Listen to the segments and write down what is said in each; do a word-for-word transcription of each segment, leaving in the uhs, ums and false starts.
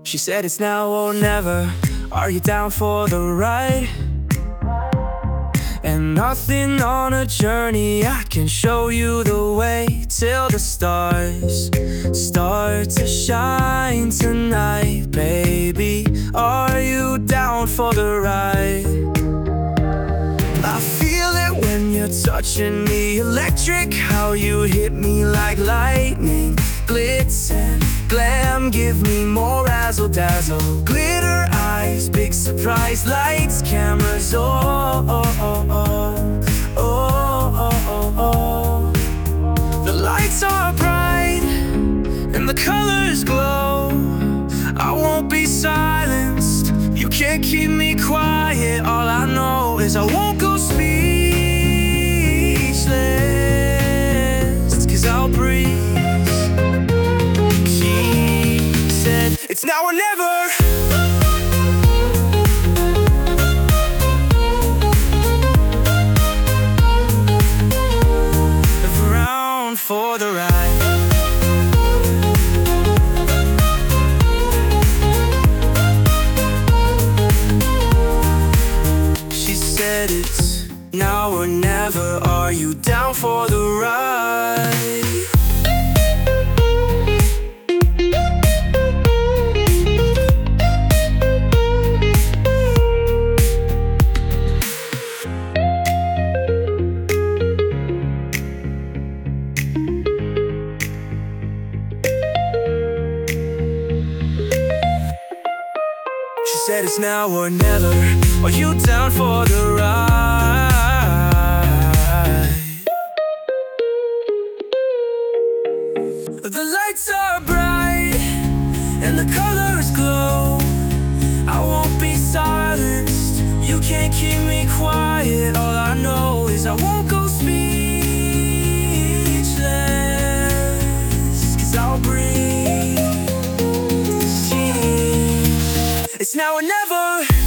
She said it's now or never. Are you down for the ride? And nothing on a journey, I can show you the way till the stars start to shine tonight. Baby, are you down for the ride? I feel it when you're touching me, electric, how you hit me like lightning. Glitz and glam, give me more razzle-dazzle. Glitter eyes, big surprise lights, cameras, oh, oh, oh, oh, oh, oh, oh. The lights are bright and the colors glow. I won't be silenced, you can't keep me quiet. All I know is I won't go speechless, 'cause I'll breathe. It's now or never. Around for the ride. She said it's now or never. Are you down for the ride? She said it's now or never. Are you down for the ride? The lights are bright and the colors glow. I won't be silenced, you can't keep me quiet. All I know is I won't go speechless, 'cause I'll breathe. It's now or never.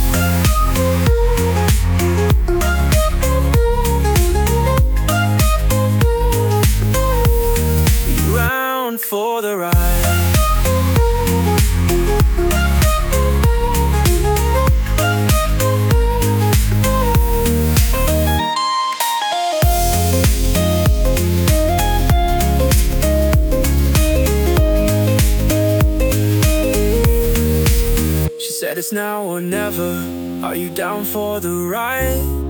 Round for the ride. She said it's now or never. Are you down for the ride?